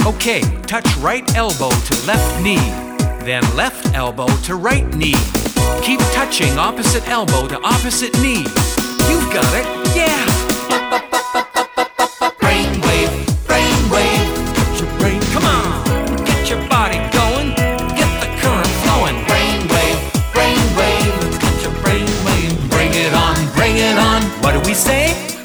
Okay, touch right elbow to left knee, then left elbow to right knee. Keep touching opposite elbow to opposite knee. You've got it, yeah! Brainwave, brainwave, get your brain, come on! Get your body going, get the current flowing. Brainwave, brainwave, let's get your brainwave. Bring it on, bring it on. What do we say?